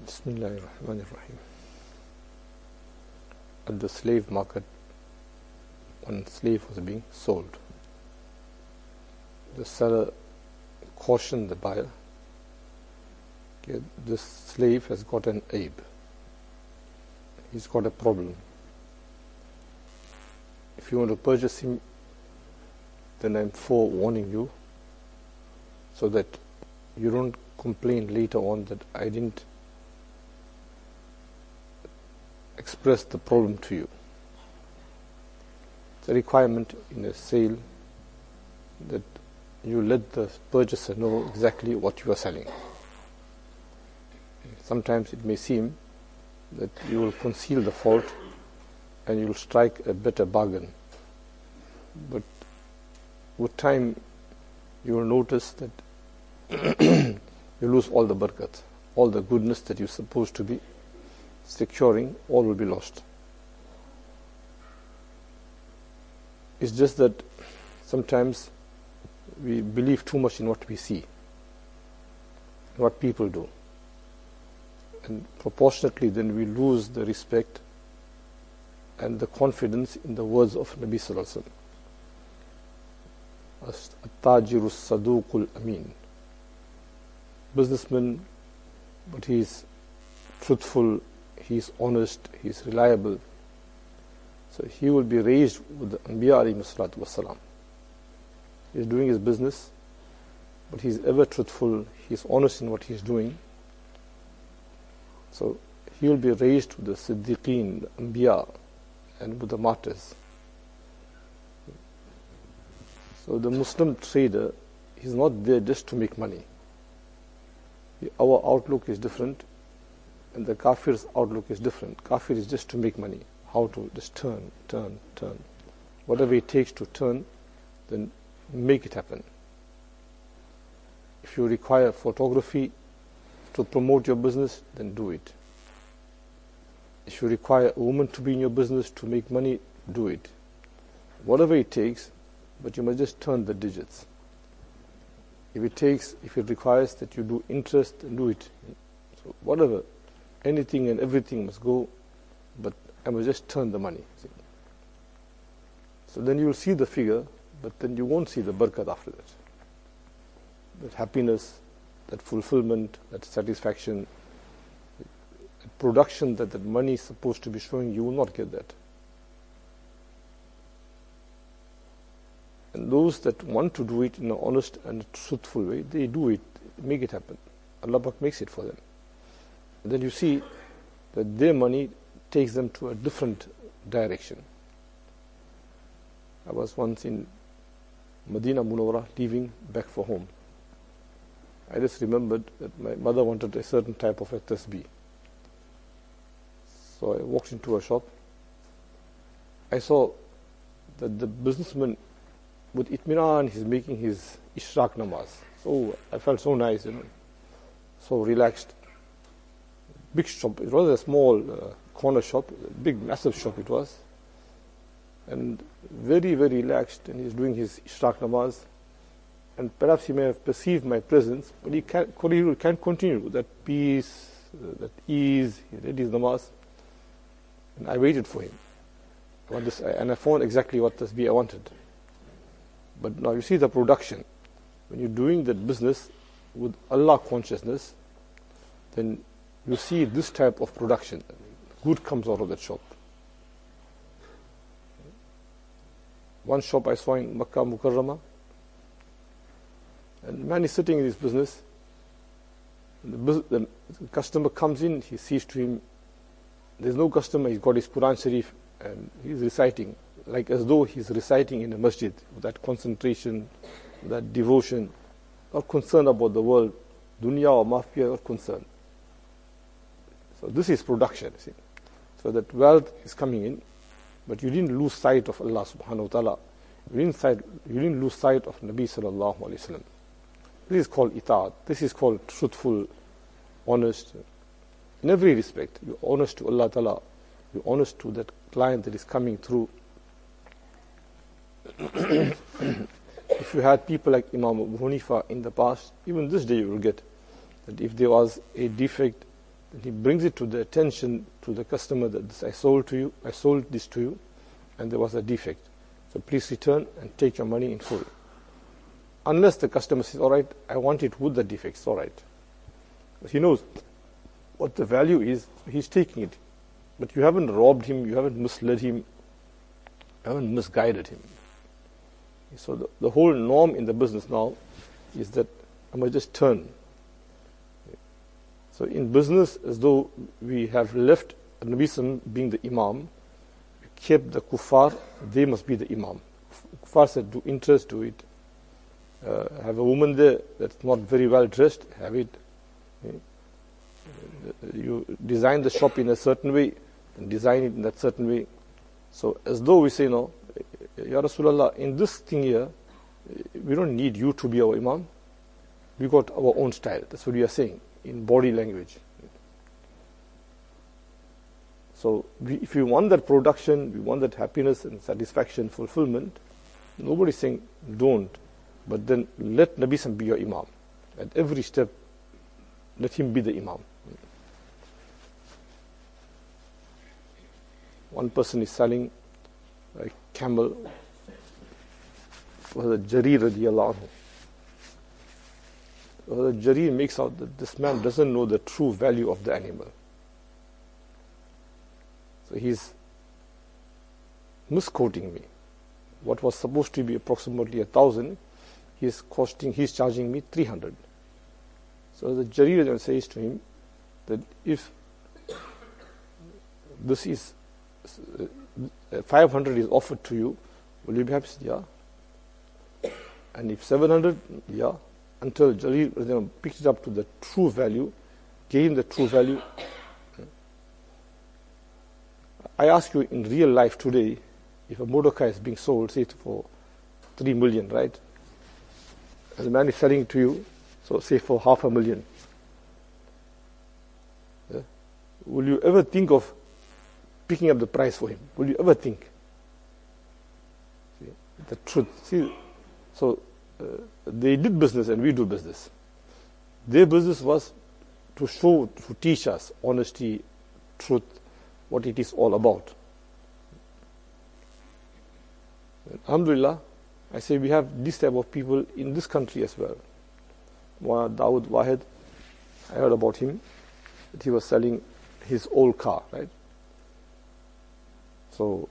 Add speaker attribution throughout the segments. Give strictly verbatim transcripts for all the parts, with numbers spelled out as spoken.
Speaker 1: Bismillahirrahmanirrahim. At the slave market, one slave was being sold. The seller cautioned the buyer, okay, this slave has got an aib. He's got a problem. If you want to purchase him, then I'm forewarning you so that you don't complain later on that I didn't express the problem to you. It's a requirement in a sale that you let the purchaser know exactly what you are selling. Sometimes it may seem that you will conceal the fault and you will strike a better bargain. But with time, you will notice that you lose all the barakat, all the goodness that you're supposed to be securing, all will be lost. It's just that sometimes we believe too much in what we see, what people do. And proportionately then we lose the respect and the confidence in the words of Nabi Sallallahu Alaihi Wasallam. At-tajiru saduqul amin. Businessman, but he's truthful, he's honest, he's reliable. So he will be raised with the Anbiya alayhi salatu wasalam. He's doing his business, but he's ever truthful, he's honest in what he's doing. So he will be raised with the Siddiqeen, the Anbiya, and with the martyrs. So the Muslim trader, he's not there just to make money. Our outlook is different, and the kafir's outlook is different. Kafir is just to make money. How to just turn, turn, turn. Whatever it takes to turn, then make it happen. If you require photography to promote your business, then do it. If you require a woman to be in your business to make money, do it. Whatever it takes, but you must just turn the digits. If it takes, if it requires that you do interest, then do it. So whatever, anything and everything must go, but I must just turn the money. See? So then you will see the figure, but then you won't see the barakat after that. That happiness, that fulfillment, that satisfaction, that production that that money is supposed to be showing, you will not get that. And those that want to do it in an honest and truthful way, they do it, make it happen. Allah Pak makes it for them. And then you see that their money takes them to a different direction. I was once in Medina Munawwara, leaving back for home. I just remembered that my mother wanted a certain type of a tasbih. So I walked into a shop. I saw that the businessman, with itminan, he's making his ishraq namaz. So I felt so nice, you know, so relaxed. Big shop. It was a small uh, corner shop, a big, massive shop it was, and very, very relaxed. And he's doing his ishraq namaz. And perhaps he may have perceived my presence, but he can't, he can't continue with that peace, uh, that ease. He did his namaz, and I waited for him. I want this, and I found exactly what tasbih I wanted. But now you see the production. When you're doing that business with Allah consciousness, then you see this type of production. Good comes out of that shop. One shop I saw in Makkah Mukarramah, and man is sitting in his business. The, bus- the customer comes in, he sees to him, there's no customer, he's got his Quran Sharif and he's reciting, like as though he's reciting in a masjid, with that concentration, that devotion, not concerned about the world, dunya or mafia, not concerned. So this is production, see. So that wealth is coming in, but you didn't lose sight of Allah subhanahu wa ta'ala. You didn't, sight, you didn't lose sight of Nabi sallallahu alayhi wa sallam. This is called itaat. This is called truthful, honest. In every respect, you're honest to Allah ta'ala. You're honest to that client that is coming through. If you had people like Imam Abu Hanifa in the past, even this day you will get that if there was a defect then he brings it to the attention to the customer that this I sold to you, I sold this to you, and there was a defect. So please return and take your money in full. Unless the customer says, all right, I want it with the defects, all right. But he knows what the value is, he's taking it. But you haven't robbed him, you haven't misled him, you haven't misguided him. So the, the whole norm in the business now is that I must just turn. So in business, as though we have left Nabi Sallam being the Imam, we kept the kuffar, they must be the Imam. Kuffar said, do interest, do it. Uh, have a woman there that's not very well dressed, have it. You design the shop in a certain way, and design it in that certain way. So as though we say, no, Ya Rasulullah, in this thing here, we don't need you to be our Imam. We got our own style. That's what we are saying in body language. So we, if we want that production, we want that happiness and satisfaction, fulfillment, nobody's saying don't. But then let Nabi Sallam be your Imam. At every step, let him be the Imam. One person is selling a camel for the Jarir radiyallahu anhu. So the Jarir makes out that this man doesn't know the true value of the animal. So he's misquoting me. What was supposed to be approximately a thousand, he's costing, he's charging me three hundred. So the Jarir then says to him that if this is uh, five hundred is offered to you, will you be happy? Yeah. And if seven hundred, yeah. Until Jarir you know, picked it up to the true value, gave him the true value. I ask you, in real life today, if a motor car is being sold, say for three million, right? And the man is selling it to you, so say for half a million. Yeah? Will you ever think of picking up the price for him? Will you ever think? See, the truth. See, so uh, they did business and we do business. Their business was to show, to teach us honesty, truth, what it is all about. Alhamdulillah, I say we have this type of people in this country as well. One Dawood Wahid, I heard about him, that he was selling his old car, right? So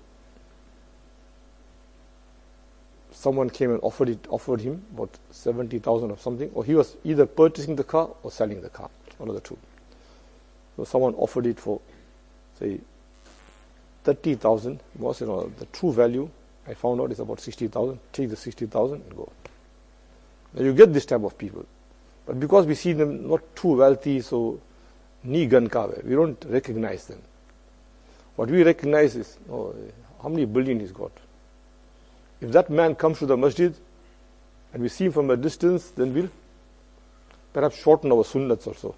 Speaker 1: someone came and offered it, offered him about seventy thousand or something, or he was either purchasing the car or selling the car, one of the two. So someone offered it for, say, thirty thousand. Was, you know, the true value I found out is about sixty thousand. Take the sixty thousand and go. Now you get this type of people. But because we see them not too wealthy, so ni gan kawe, we don't recognize them. What we recognize is, oh, how many billion he's got. If that man comes to the masjid and we see him from a distance, then we'll perhaps shorten our sunnats also.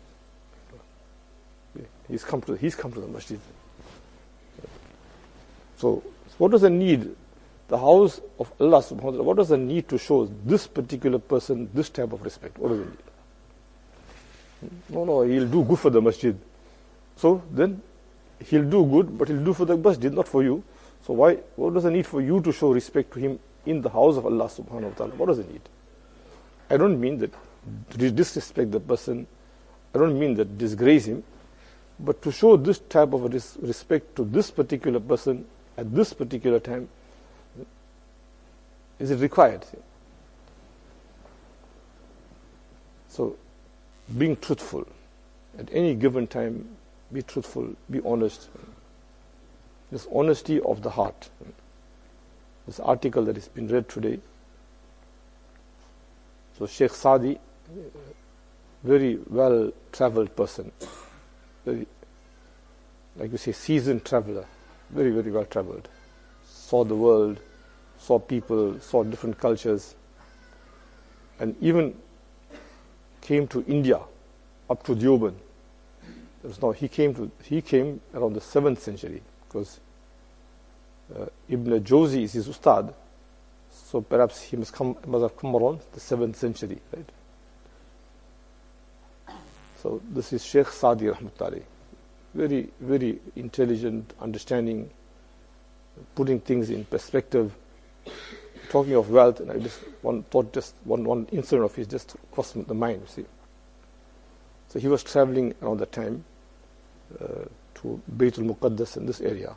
Speaker 1: He's come to he's come to the masjid. So what does the need? The house of Allah subhanahu wa ta'ala, what does the need to show this particular person this type of respect? What does it need? No, no, he'll do good for the masjid. So then he'll do good, but he'll do for the masjid, not for you. So why, what does the need for you to show respect to him in the house of Allah subhanahu wa ta'ala? What does it need? I don't mean that to disrespect the person. I don't mean that disgrace him. But to show this type of res- respect to this particular person at this particular time, is it required? So, being truthful at any given time, be truthful, be honest. This honesty of the heart. This article that has been read today. So Sheikh Saadi, very well traveled person, very, like you say, seasoned traveler, very, very well traveled. Saw the world, saw people, saw different cultures, and even came to India, up to Deoband. Now he came to he came around the seventh century, because uh, Ibn Jawzi is his ustad, so perhaps he must come must have come around the seventh century, right? So this is Sheikh Saadi Rahmatullahi. Very, very intelligent, understanding, putting things in perspective. Talking of wealth, and I just one thought, just one one incident of his just crossed the mind. You see, so he was traveling around that time uh, to Baytul Muqaddas in this area.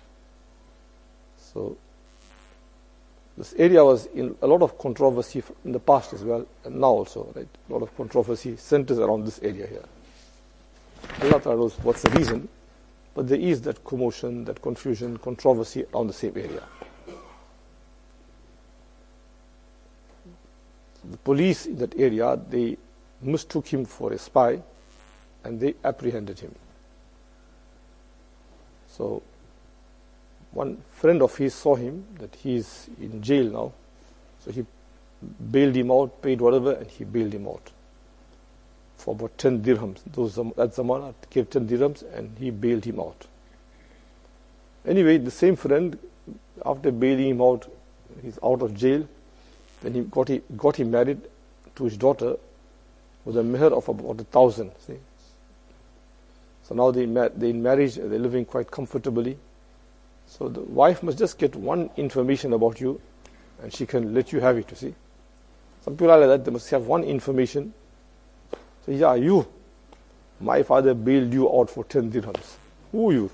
Speaker 1: So this area was in a lot of controversy in the past as well, and now also, right? A lot of controversy centers around this area here. Allah Ta'ala knows what's the reason, but there is that commotion, that confusion, controversy around the same area. The police in that area, they mistook him for a spy, and they apprehended him. So one friend of his saw him, that he is in jail now. So he bailed him out, paid whatever, and he bailed him out for about ten dirhams. Those that Zamana gave ten dirhams, and he bailed him out. Anyway, the same friend, after bailing him out, he's out of jail. Then he got, he got him married to his daughter with a meher of about a thousand. See? So now they they in marriage, they're living quite comfortably. So the wife must just get one information about you, and she can let you have it. You see, some people are like that. They must have one information. So yeah, you, my father bailed you out for ten dirhams. Who are you?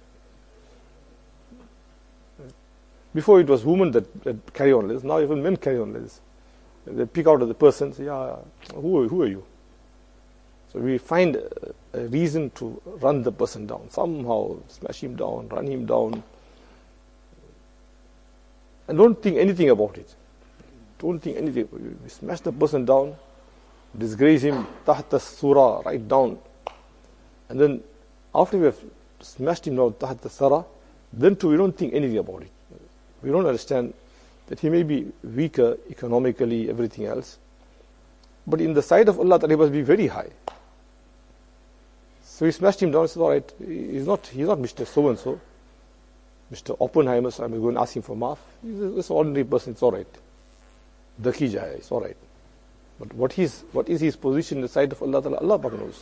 Speaker 1: Before it was women that, that carry on this. Now even men carry on this. They pick out of the person. Say, yeah, who are, who are you? So we find a, a reason to run the person down. Somehow smash him down, run him down. And don't think anything about it. Don't think anything. We smash the person down, disgrace him, tahta surah, right down. And then after we have smashed him down, tahta surah, then too we don't think anything about it. We don't understand that he may be weaker economically, everything else. But in the sight of Allah, he must be very high. So we smashed him down and said, all right, he's not, he's not Mister So-and-so, Mister Oppenheimer, so I'm going to ask him for maaf. He's an ordinary person, it's all right. Dakhi jaya, it's all right. But what, he's, what is his position in the sight of Allah, Allah knows.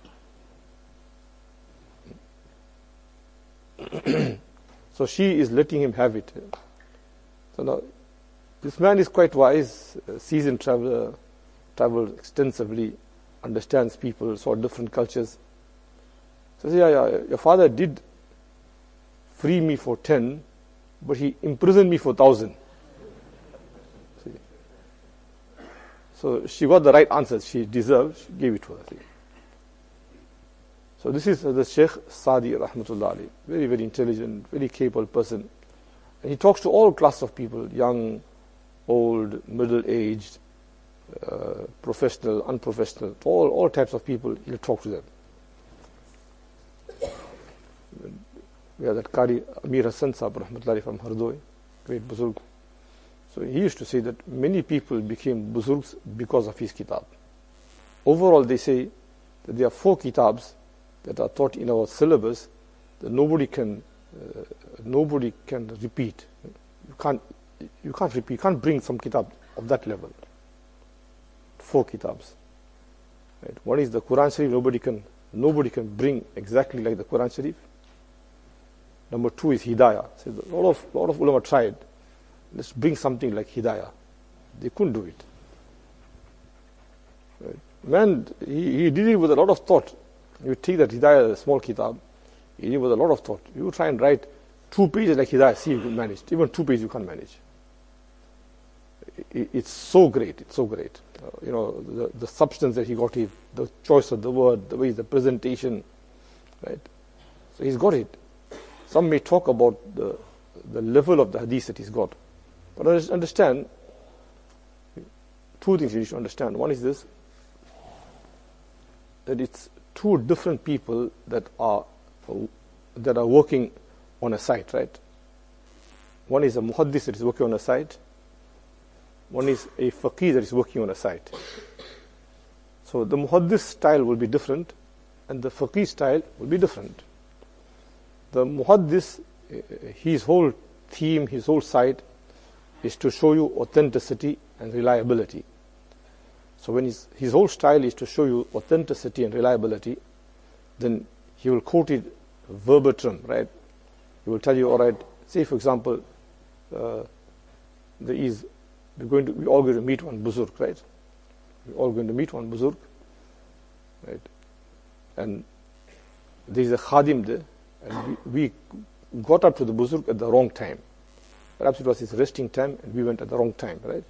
Speaker 1: So she is letting him have it. So now, this man is quite wise, a seasoned traveler, traveled extensively, understands people, saw different cultures. So yeah, yeah, your father did free me for ten, but he imprisoned me for thousand. See? So she got the right answer she deserved, she gave it to her. See? So this is the Sheikh Saadi Rahmatullah Ali, very, very intelligent, very capable person. And he talks to all classes of people, young, old, middle-aged, uh, professional, unprofessional, all, all types of people, he'll talk to them. We have that Qari Amir Hassan Sahib Rahmatullah from Hardoi, great Buzurg. So he used to say that many people became Buzurgs because of his kitab. Overall, they say that there are four kitabs that are taught in our syllabus that nobody can uh, nobody can repeat. You can't you can't repeat. You can't bring some kitab of that level. Four kitabs. Right? One is the Quran Sharif. Nobody can nobody can bring exactly like the Quran Sharif. Number two is Hidayah. So a lot of a lot of ulama tried. Let's bring something like Hidayah. They couldn't do it. Right? Man, he, he did it with a lot of thought. You take that Hidayah, a small kitab, you did it with a lot of thought. You try and write two pages like Hidayah, see if you can manage. Even two pages you can't manage. It, it's so great, it's so great. Uh, you know, the, the substance that he got, it, the choice of the word, the way the presentation, right? So he's got it. Some may talk about the, the level of the hadith that he's got. But understand, two things you should understand. One is this, that it's two different people that are that are working on a site, right? One is a muhaddis that is working on a site. One is a faqih that is working on a site. So the muhaddis style will be different, and the faqih style will be different. The muhaddis, his whole theme, his whole site, is to show you authenticity and reliability. So when his, his whole style is to show you authenticity and reliability, then he will quote it verbatim, right? He will tell you, all right, say for example, uh, there is, we're going to, we're all going to meet one buzurg, right? We're all going to meet one buzurg, right? And there is a khadim there, and we, we got up to the buzurg at the wrong time. Perhaps it was his resting time, and we went at the wrong time, right?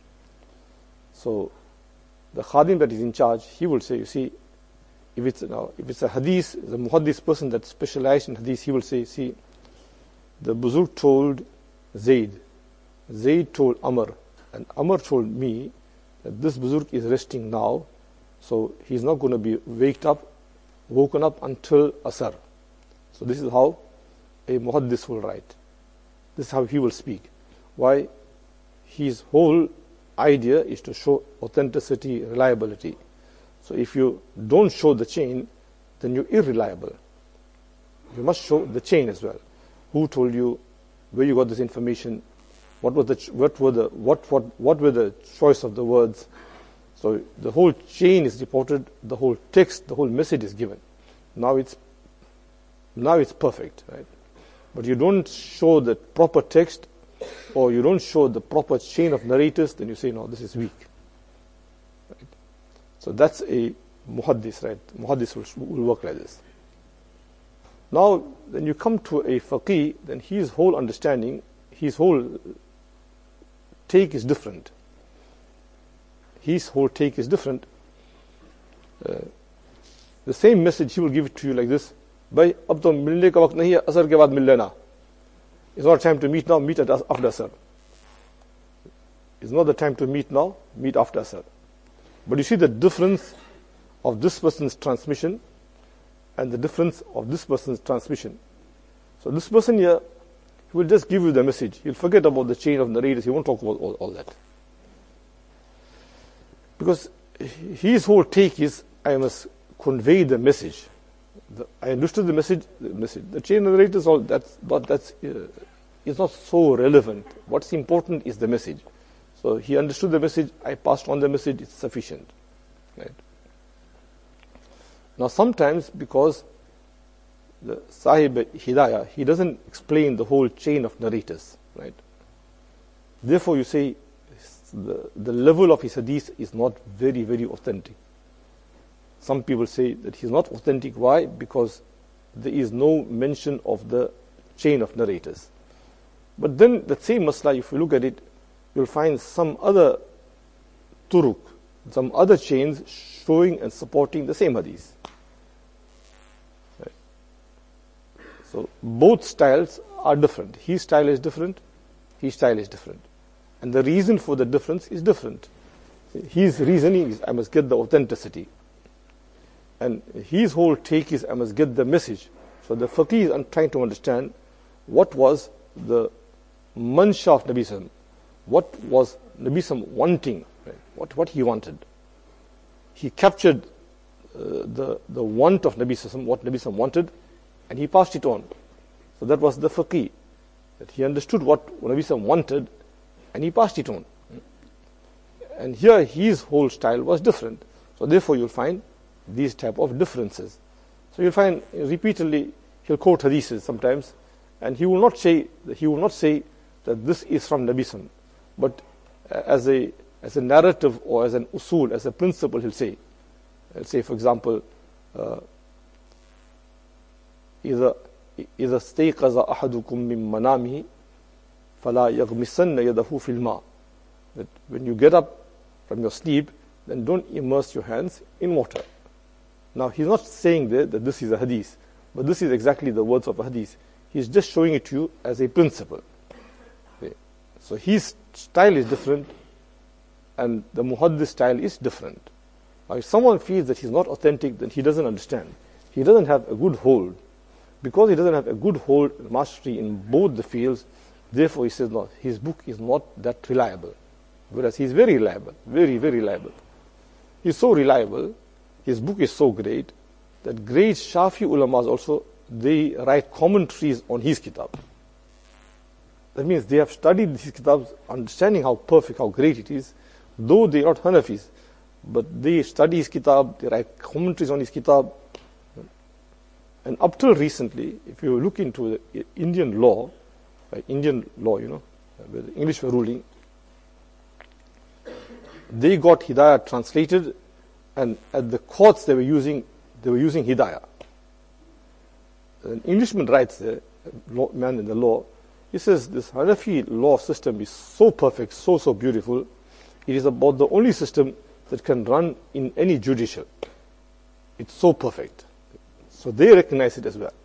Speaker 1: So the khadim that is in charge, he will say, you see, if it's, you know, if it's a hadith, the muhaddis person that specialized in hadith, he will say, see, the buzurg told Zayd, Zayd told Amr, and Amr told me that this buzurg is resting now, so he's not going to be waked up, woken up until Asr. So this is how a muhaddis will write. This is how he will speak. Why? His whole idea is to show authenticity, reliability. So if you don't show the chain, then you're irreliable. You must show the chain as well. Who told you? Where you got this information? What was the what were the what what what were the choice of the words? So the whole chain is reported. The whole text, the whole message is given. Now it's now it's perfect, right? But you don't show the proper text, or you don't show the proper chain of narrators, then you say, no, this is weak. Right? So that's a muhaddis, right? Muhaddis will, will work like this. Now, when you come to a faqih, then his whole understanding, his whole take is different. His whole take is different. Uh, the same message, he will give it to you like this. Bhai, ab to milne ka waqt nahi hai, asar ke baad mil lena. It's not time to meet now, meet at after asar. It's not the time to meet now, meet after asar. But you see the difference of this person's transmission and the difference of this person's transmission. So this person here, he will just give you the message. He'll forget about the chain of narrators. He won't talk about all, all that. Because his whole take is, I must convey the message. The, I understood the message, the message. The chain of narrators, all that's not, that's, uh, is not so relevant. What's important is the message. So he understood the message, I passed on the message, it's sufficient. Right? Now sometimes, because the Sahib Hidayah, he doesn't explain the whole chain of narrators, right? Therefore you say, the, the level of his hadith is not very, very authentic. Some people say that he's not authentic. Why? Because there is no mention of the chain of narrators. But then the same masla, if you look at it, you'll find some other turuk, some other chains showing and supporting the same hadith. Right. So both styles are different. His style is different, his style is different. And the reason for the difference is different. His reasoning is, I must get the authenticity. And his whole take is, I must get the message. So the faqih is trying to understand what was the mansha of Nabi Sallam. What was Nabi Sallam wanting? Right? What, what he wanted. He captured uh, the, the want of Nabi Sallam, what Nabi Sallam wanted, and he passed it on. So that was the faqih. That he understood what Nabi Sallam wanted, and he passed it on. And here his whole style was different. So therefore you'll find these type of differences. So you'll find repeatedly he'll quote hadiths sometimes, and he will not say he will not say that this is from Nabi Sallam, but as a as a narrative or as an usul, as a principle, he'll say. He'll say, for example, uh, إذا إذا استيقظ أحدكم من منامه فلا يغمسن يده في الماء. That when you get up from your sleep, then don't immerse your hands in water. Now he's not saying there that this is a hadith, but this is exactly the words of a hadith. He's just showing it to you as a principle. Okay. So his style is different, and the muhaddis style is different. Now if someone feels that he's not authentic, then he doesn't understand. He doesn't have a good hold. Because he doesn't have a good hold and mastery in both the fields, therefore he says, no, his book is not that reliable. Whereas he's very reliable, very, very reliable. He's so reliable, his book is so great, that great Shafi ulamas also, they write commentaries on his kitab. That means they have studied his kitabs, understanding how perfect, how great it is, though they are not Hanafis. but they study his kitab, they write commentaries on his kitab. And up till recently, if you look into the Indian law, like Indian law, you know, where the English were ruling, they got Hidayah translated, and at the courts they were using, they were using Hidayah. An Englishman writes there, a man in the law, he says this Hanafi law system is so perfect, so, so beautiful. It is about the only system that can run in any judicial. It's so perfect. So they recognize it as well.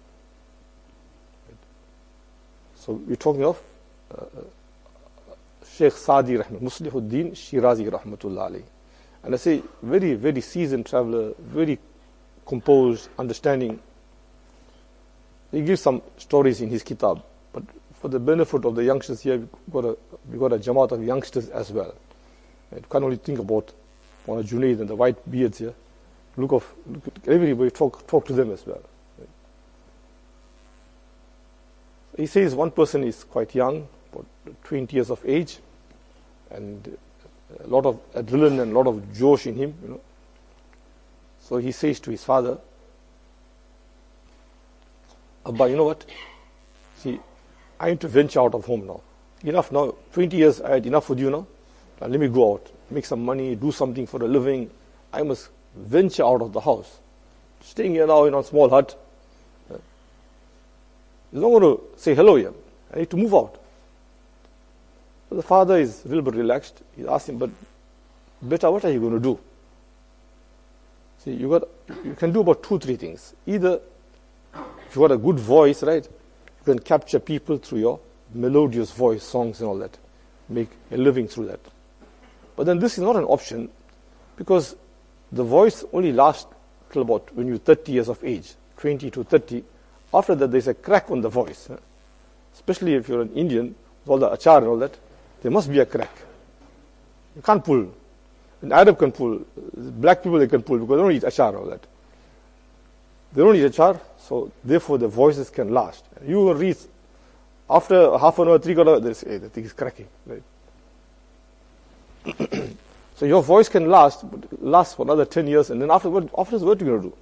Speaker 1: So we're talking of uh, Sheikh Saadi Rahmat, Muslihuddin Shirazi Rahmatullah alayhi. And I say, very, very seasoned traveler, very composed, understanding. He gives some stories in his kitab, but for the benefit of the youngsters here, we've got a, we've got a jamaat of youngsters as well. You can't only think about Mawlana Junaid and the white beards here. Look of look at everybody, talk talk to them as well. He says one person is quite young, about twenty years of age, and a lot of adrenaline and a lot of josh in him, you know. So he says to his father, Abba, you know what? See, I need to venture out of home now. Enough now. twenty years I had enough with you now. Now let me go out, make some money, do something for a living. I must venture out of the house. Staying here now in a small hut. He's not going to say hello here. I need to move out. So the father is a little bit relaxed. He asks him, but beta, what are you going to do? See, you got, you can do about two, three things. Either, if you got a good voice, right, you can capture people through your melodious voice, songs and all that. Make a living through that. But then this is not an option, because the voice only lasts till about when you're thirty years of age, twenty to thirty. After that, there's a crack on the voice. Especially if you're an Indian, with all the achar and all that, there must be a crack. You can't pull. An Arab can pull. Black people, they can pull because they don't eat achar and all that. They don't eat achar, so therefore the voices can last. You will reach, after half an hour, three quarter, they say, hey, the thing is cracking. Right? So your voice can last, but last for another ten years, and then afterwards, afterwards what are you going to do?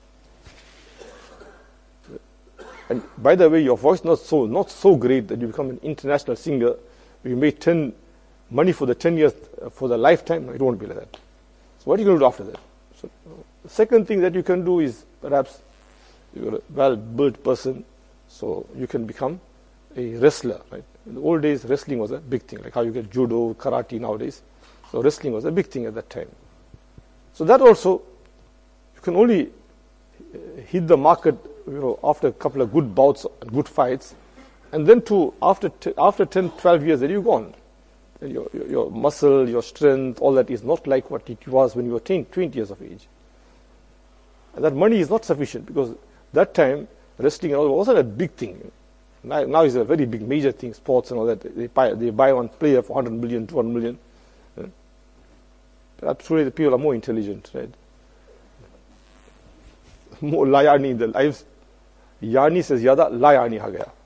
Speaker 1: And by the way, your voice not so not so great that you become an international singer. You made ten money for the ten years for the lifetime. It won't be like that. So what are you going to do after that? So the second thing that you can do is perhaps you're a well-built person, so you can become a wrestler. Right? In the old days, wrestling was a big thing, like how you get judo, karate nowadays. So wrestling was a big thing at that time. So that also, you can only hit the market, you know, after a couple of good bouts and good fights, and then to after t- after ten, twelve years, then you're gone. And your, your your muscle, your strength, all that is not like what it was when you were ten, twenty years of age. And that money is not sufficient, because that time wrestling and all wasn't a big thing. Now, now it's a very big major thing, sports and all that. They buy they buy one player for one hundred million, two hundred million. Perhaps today the people are more intelligent, right? More layani in their lives. Yani says yada, layani ha gaya.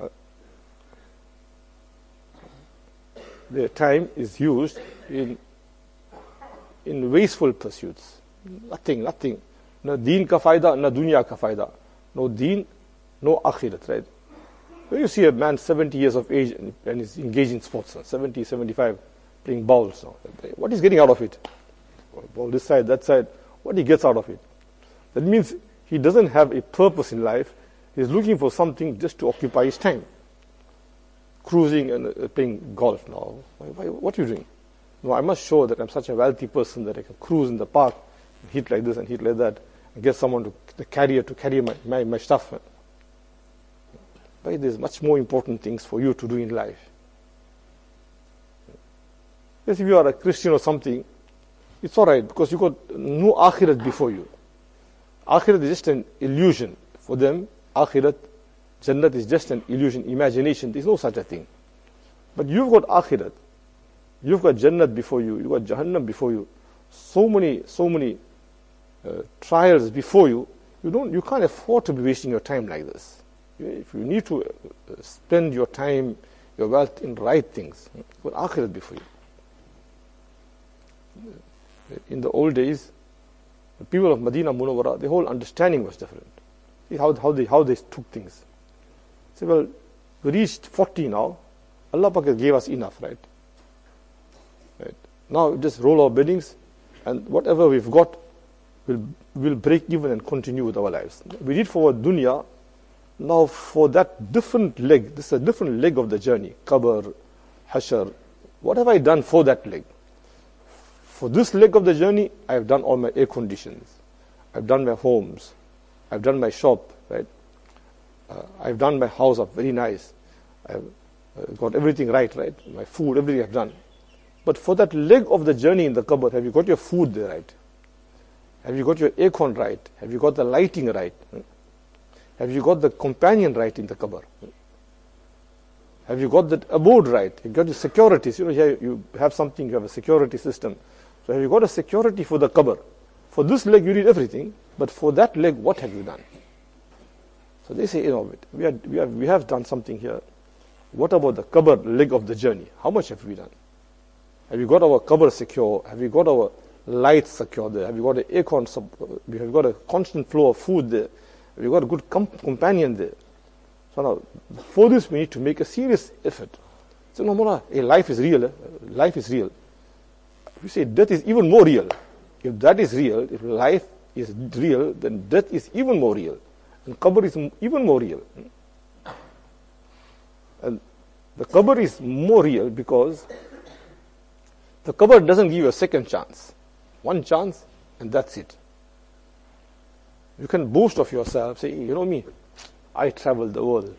Speaker 1: Their time is used in in wasteful pursuits. Nothing, nothing. No deen ka fayda, no dunya ka fayda. No deen, no akhirat, right? When you see a man seventy years of age and, and is engaged in sports, seventy, seventy-five, playing bowls, what is getting out of it? Ball this side, that side, what he gets out of it? That means he doesn't have a purpose in life. He's looking for something just to occupy his time. Cruising and uh, playing golf now. Why, why, what are you doing? No, I must show that I'm such a wealthy person that I can cruise in the park, hit like this and hit like that, and get someone to, the carrier to carry my, my, my stuff. But there's much more important things for you to do in life. Yes, if you are a Christian or something, it's all right, because you got no akhirat before you. Akhirat is just an illusion. For them, akhirat, Jannat is just an illusion, imagination. There's no such a thing. But you've got akhirat. You've got Jannat before you. You've got Jahannam before you. So many, so many uh, trials before you. You don't, you can't afford to be wasting your time like this. If you need to uh, spend your time, your wealth in right things, you've got akhirat before you. In the old days, the people of Medina Munawwara, the whole understanding was different. See how, how, they, how they took things. Say, well, we reached forty now. Allah Pak gave us enough, right? Right. Now just roll our beddings, and whatever we've got, we'll, we'll break even and continue with our lives. We did for our dunya. Now for that different leg, this is a different leg of the journey. Qabr, Hashar. What have I done for that leg? For this leg of the journey, I've done all my air conditions. I've done my homes. I've done my shop, right? Uh, I've done my house up very nice. I've uh, got everything right, right? My food, everything I've done. But for that leg of the journey in the Qabr, have you got your food there right? Have you got your aircon right? Have you got the lighting right? Have you got the companion right in the Qabr? Have you got the abode right? You've got your securities. You know, here you have something, you have a security system. So have you got a security for the Qabr? For this leg you did everything, but for that leg, what have you done? So they say, you know, we, are, we, are, we have done something here. What about the Qabr leg of the journey? How much have we done? Have you got our Qabr secure? Have you got our lights secure there? Have you got an aircon? Have you got a constant flow of food there? Have you got a good comp- companion there? So now, for this we need to make a serious effort. So no more, hey, life is real. Eh? Life is real. You say death is even more real. If that is real, if life is real, then death is even more real. And Qabr is even more real. And the Qabr is more real because the Qabr doesn't give you a second chance. One chance, and that's it. You can boast of yourself, say, you know me, I traveled the world.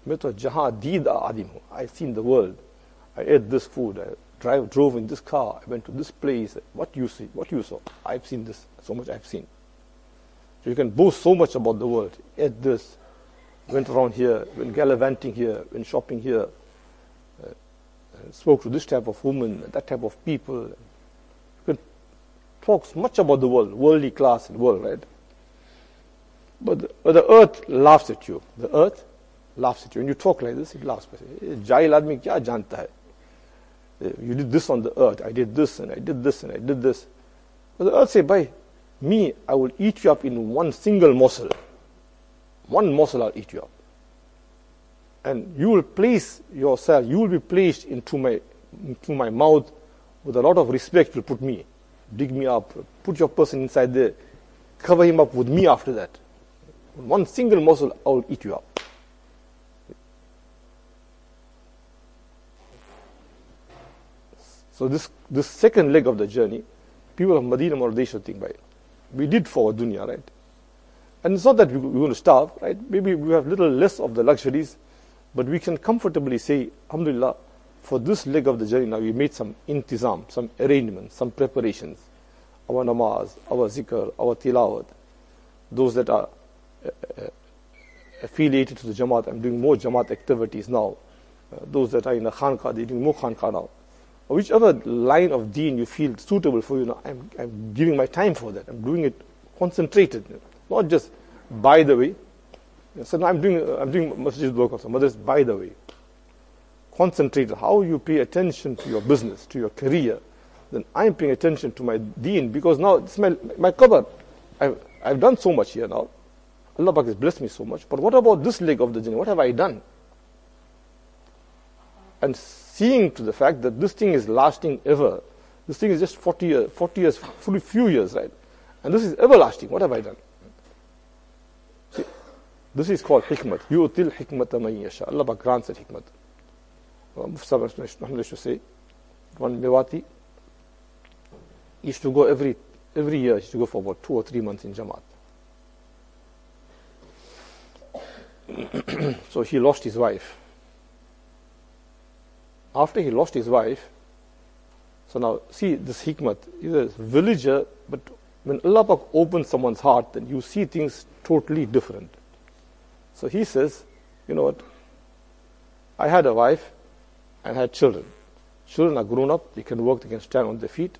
Speaker 1: I've seen the world. I ate this food. I drive, drove in this car. I went to this place. What you see? What you saw? I've seen this. So much I've seen. So you can boast so much about the world. Ate this. Went around here. Went gallivanting here. Went shopping here. Uh, spoke to this type of woman. That type of people. You can talk much about the world. Worldly class and world, right? But the, but the earth laughs at you. The earth laughs at you. When you talk like this, it laughs. Jahil aadmi kya janta hai? You did this on the earth. I did this and I did this and I did this. But the earth say, by me, I will eat you up in one single morsel. One morsel I'll eat you up. And you will place yourself, you will be placed into my, into my mouth with a lot of respect. You'll put me, dig me up, put your person inside there, cover him up with me after that. One single morsel, I will eat you up. So this this second leg of the journey, people of Medina Munawwara, they should think by. We did for our dunya, right? And it's not that we're going to starve, right? Maybe we have little less of the luxuries, but we can comfortably say, alhamdulillah, for this leg of the journey now we made some intizam, some arrangements, some preparations. Our namaz, our zikr, our tilawat. Those that are uh, uh, affiliated to the Jamaat, I'm doing more Jamaat activities now. Uh, those that are in the Khanqa, they're doing more Khanqa now. Or whichever line of deen you feel suitable for you now, I'm, I'm giving my time for that. I'm doing it concentrated, not just by the way. So now I'm doing I'm doing masjid work also, but that's by the way. Concentrated. How you pay attention to your business, to your career, then I'm paying attention to my deen because now it's my my Qabr. I've I've done so much here now. Allah Pak has blessed me so much. But what about this leg of the journey? What have I done? And seeing to the fact that this thing is lasting ever. This thing is just forty years, forty years, fully few years, right? And this is everlasting. What have I done? See, this is called hikmat. Yu'til hikmata man yasha. Allah Pak grants that hikmat. Mufti used to say, one Mewati used to go every every year. He used to go for about two or three months in Jamaat. So he lost his wife. After he lost his wife, so now see this hikmat, he's a villager, but when Allah Pak opens someone's heart, then you see things totally different. So he says, you know what, I had a wife and had children. Children are grown up, they can work, they can stand on their feet.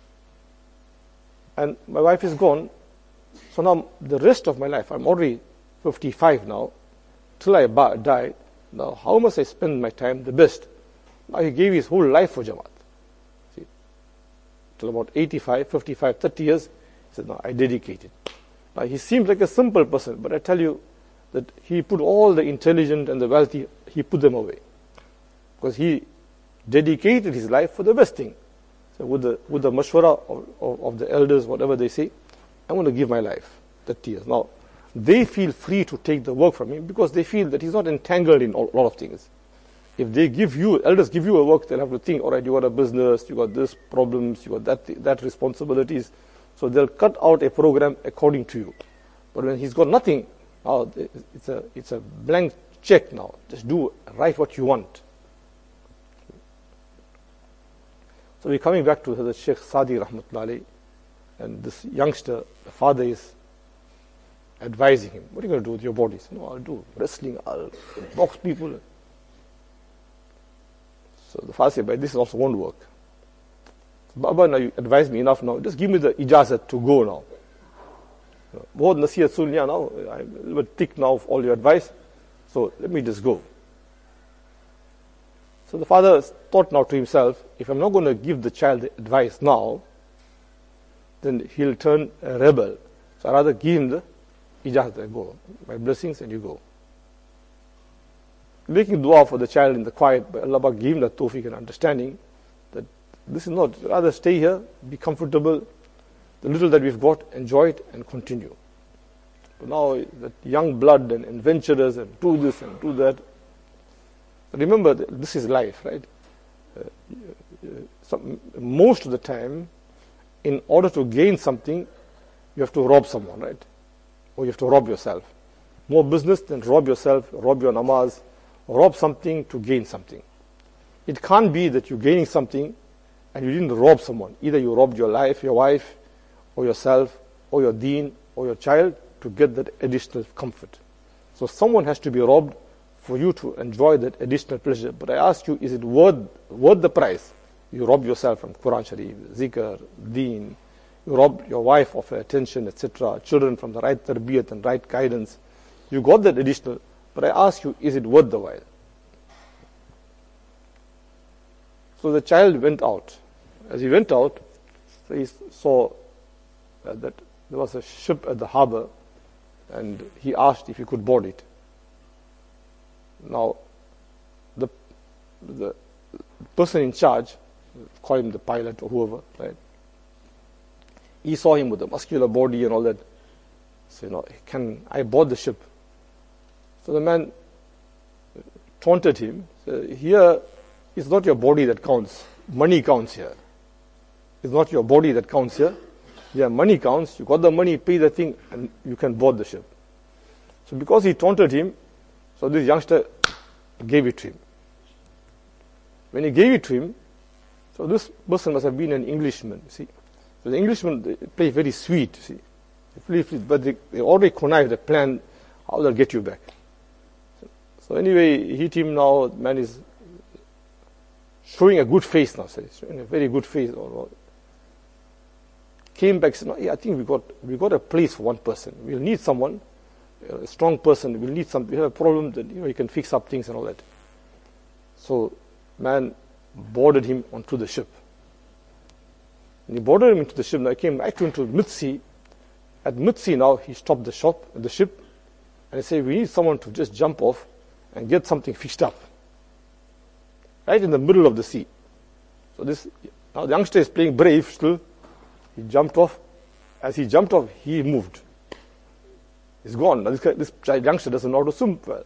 Speaker 1: And my wife is gone, so now the rest of my life, I'm already fifty-five now, till I die, now how must I spend my time the best? Now he gave his whole life for Jamaat. See, till about eighty-five, fifty-five, thirty years. He said, no, I dedicated. Now, he seems like a simple person, but I tell you that he put all the intelligent and the wealthy, he put them away. Because he dedicated his life for the best thing. So with the, with the mashwara of, of, of the elders, whatever they say, I'm going to give my life, thirty years. Now, they feel free to take the work from him because they feel that he's not entangled in a lot of things. If they give you, elders give you a work, they'll have to think, all right, you got a business, you got this problems, you got that, that responsibilities. So they'll cut out a program according to you. But when he's got nothing, now it's a, it's a blank check now. Just do, write what you want. So we're coming back to the Sheikh Sadi Rahmatullah Alayhi, and this youngster, the father is advising him, what are you going to do with your body? He said, no, I'll do wrestling, I'll box people. So the father said, but this also won't work. So, Baba, now you advise me enough now, just give me the ijazat to go now. Bahut nasihat sun liya now, I'm a little bit thick now of all your advice, so let me just go. So the father thought now to himself, if I'm not going to give the child the advice now, then he'll turn a rebel. So I'd rather give him the ijazat, go. My blessings and you go. Making dua for the child in the quiet, but Allah give him the tawfiq and understanding that this is not, rather stay here, be comfortable, the little that we've got, enjoy it and continue. But now that young blood and adventurers and do this and do that. Remember, this is life, right? Uh, some, most of the time, in order to gain something, you have to rob someone, right? Or you have to rob yourself. More business than rob yourself, rob your namaz, rob something to gain something. It can't be that you're gaining something and you didn't rob someone. Either you robbed your life, your wife, or yourself, or your deen, or your child to get that additional comfort. So someone has to be robbed for you to enjoy that additional pleasure. But I ask you, is it worth, worth the price? You rob yourself from Quran Sharif, zikr, deen. You rob your wife of her attention, et cetera. Children from the right tarbiyat and right guidance. You got that additional. But I ask you, is it worth the while? So the child went out. As he went out, so he saw uh, that there was a ship at the harbor, and he asked if he could board it. Now, the the person in charge, call him the pilot or whoever, right? He saw him with a muscular body and all that. So, you know, can I board the ship? So the man taunted him. So here, it's not your body that counts. Money counts here. It's not your body that counts here. Yeah, money counts. You got the money, pay the thing, and you can board the ship. So because he taunted him, so this youngster gave it to him. When he gave it to him, so this person must have been an Englishman, you see. So the Englishman, they play very sweet, you see. They play, but they, they already connived a plan how they'll get you back. So, so anyway, he hit him now, the man is showing a good face now, so he's showing a very good face. Came back, said, no, yeah, I think we got we got a place for one person. We'll need someone, a strong person. We'll need some. We have a problem that, you know, he can fix up things and all that. So, man boarded him onto the ship. When he boarded him into the ship, now he came right into mid-sea. At mid-sea now, he stopped the shop, the ship, and he said, we need someone to just jump off and get something fixed up. Right in the middle of the sea. So this, now the youngster is playing brave still. He jumped off. As he jumped off, he moved. He's gone. Now this, guy, this youngster doesn't know how to swim well.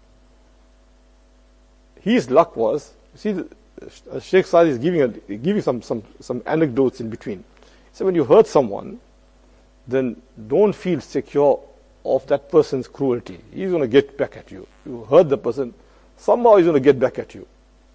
Speaker 1: His luck was, you see, the, uh, Sheikh Sadi is giving, a, giving some, some, some anecdotes in between. So when you hurt someone, then don't feel secure of that person's cruelty. He's going to get back at you. You hurt the person, somehow he's going to get back at you.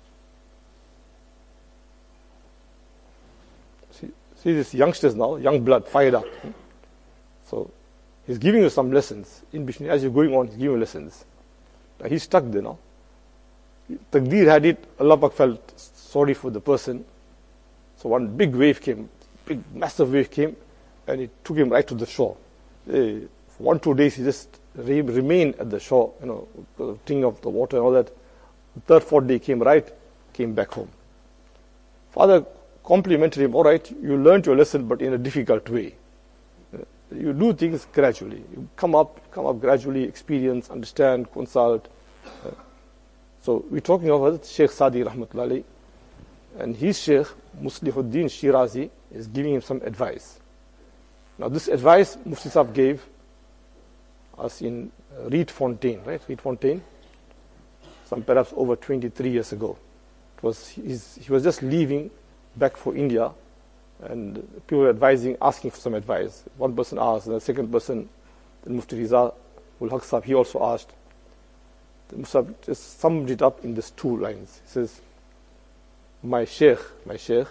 Speaker 1: See, see these youngsters now, young blood, fired up. So he's giving you some lessons in between. As you're going on, he's giving you lessons. Now he's stuck there now. Taqdeer had it, Allah Pak felt sorry for the person. So one big wave came, big massive wave came, and it took him right to the shore. Uh, for one, two days he just re- remained at the shore, you know, the thing of the water and all that. The third, fourth day came right, came back home. Father complimented him, all right, you learned your lesson, but in a difficult way. You do things gradually. You come up, come up gradually, experience, understand, consult. So we're talking about Sheikh Sadi Rahmatullah Alayhi, and his Sheikh, Muslihuddin Shirazi, is giving him some advice. Now this advice Mufti Sahib gave us in uh, Reed Fontaine, right? Reed Fontaine, some perhaps over twenty-three years ago. It was his, he was just leaving back for India, and people were advising, asking for some advice. One person asked, and the second person, the Mufti Riza ul Haq Sahib, he also asked. The Mufti Sahib just summed it up in these two lines. He says, my Sheikh, my Sheikh,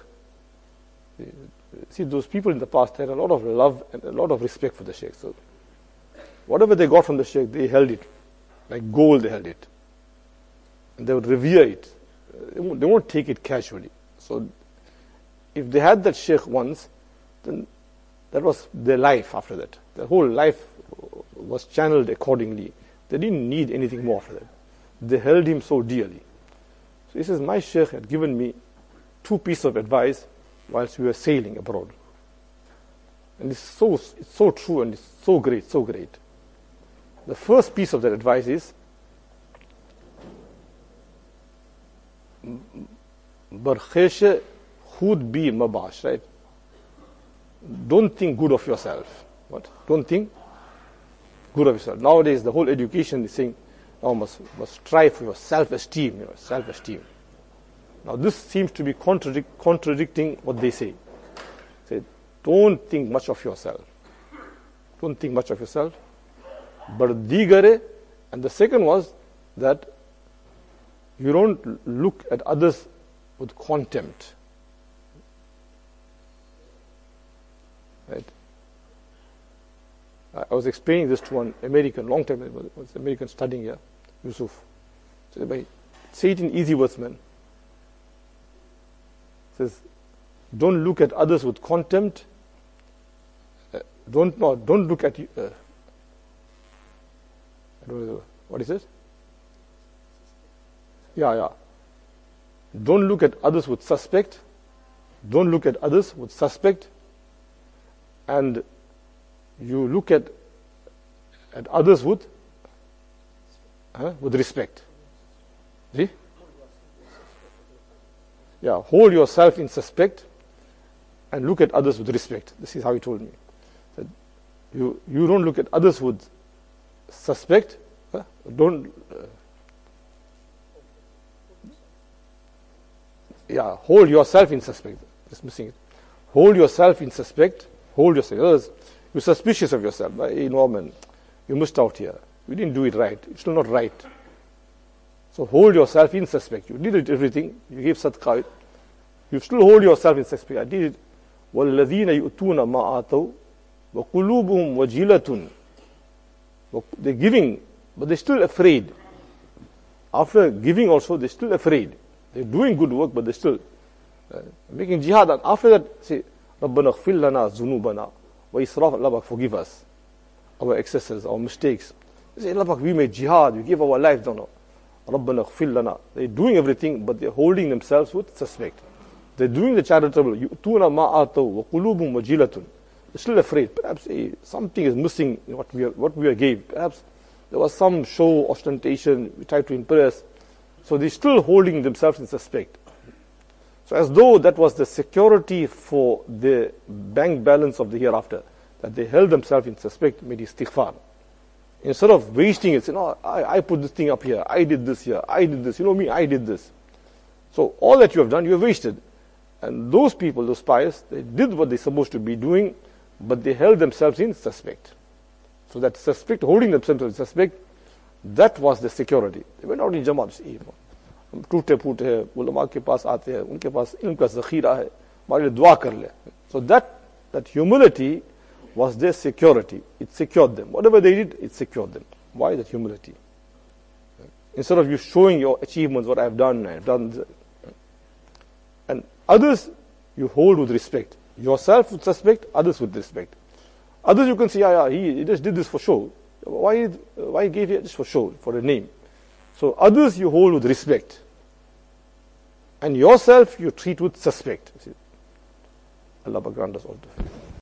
Speaker 1: see, those people in the past had a lot of love and a lot of respect for the Sheikh. So whatever they got from the Sheikh, they held it. Like gold, they held it. And they would revere it. They won't, they won't take it casually. So if they had that Sheikh once, then that was their life after that. Their whole life was channeled accordingly. They didn't need anything more after that. They held him so dearly. So he says, my Sheikh had given me two pieces of advice whilst we were sailing abroad. And it's so, it's so true and it's so great, so great. The first piece of that advice is, Barkheshe khud bi mabash, right? Don't think good of yourself. What? Don't think good of yourself. Nowadays, the whole education is saying, now must, must strive for your self-esteem, you know, self-esteem. Now this seems to be contradict, contradicting what they say. Say, don't think much of yourself. Don't think much of yourself. But digare, and the second was that you don't look at others with contempt. Right? I was explaining this to one American, long time ago, was American studying here, Yusuf. So, say it in easy words, man. Says, don't look at others with contempt. Uh, don't no, don't look at you. Uh, I don't know, what is it? Yeah, yeah. Don't look at others with suspect. Don't look at others with suspect. And you look at at others with uh, with respect. See? Yeah, hold yourself in suspect and look at others with respect. This is how he told me. That you you don't look at others with suspect. Uh, don't. Uh, yeah, hold yourself in suspect. Just missing it. Hold yourself in suspect. Hold yourself. Others, you're suspicious of yourself. Hey, Norman, you missed out here. You didn't do it right. It's still not right. So hold yourself in suspect. You did everything. You gave sadaqah. You still hold yourself in suspect. I did it. وَالَّذِينَ يُؤْتُونَ مَا آتَوْا وَقُلُوبُهُمْ وَجِلَةٌ. They're giving, but they're still afraid. After giving also, they're still afraid. They're doing good work, but they're still uh, making jihad. And after that, say, رَبَّنَا اغْفِرْ لَنَا ذُنُوبَنَا وَإِسْرَافَ. Allah, forgive us our excesses, our mistakes. They say, Allah, we made jihad, we gave our life down. رَبَّنَا اغْفِرْ لَنَا. They're doing everything, but they're holding themselves with suspect. They're doing the charitable. يُؤْتُونَ مَا آتَوْا وَقُلُوبُهُمْ وَجِلَةٌ. They're still afraid. Perhaps eh, something is missing in what we are, what we are gave. Perhaps there was some show, ostentation, we tried to impress. So they're still holding themselves in suspect. So as though that was the security for the bank balance of the hereafter, that they held themselves in suspect, made istighfar. Instead of wasting it, say, no, I, I put this thing up here, I did this here, I did this, you know me, I did this. So all that you have done, you have wasted. And those people, those pious, they did what they're supposed to be doing, but they held themselves in suspect. So that suspect, holding themselves in suspect, that was the security. They went out in Jamaat, say, हम टूटे फूटे हैं, उलमा के पास आते हैं, उनके पास इल्म का ज़ख़ीरा है, हमारे लिए दुआ कर ले. So that, that humility was their security. It secured them. Whatever they did, it secured them. Why that humility? Instead of you showing your achievements, what I've done, I've done. And others, you hold with respect. Yourself with respect, others with respect. Others you can say, yeah, yeah, he, he just did this for show. Why, why gave he this for show, for a name? So others you hold with respect. And yourself you treat with suspect. Allah grant us all tawfiq.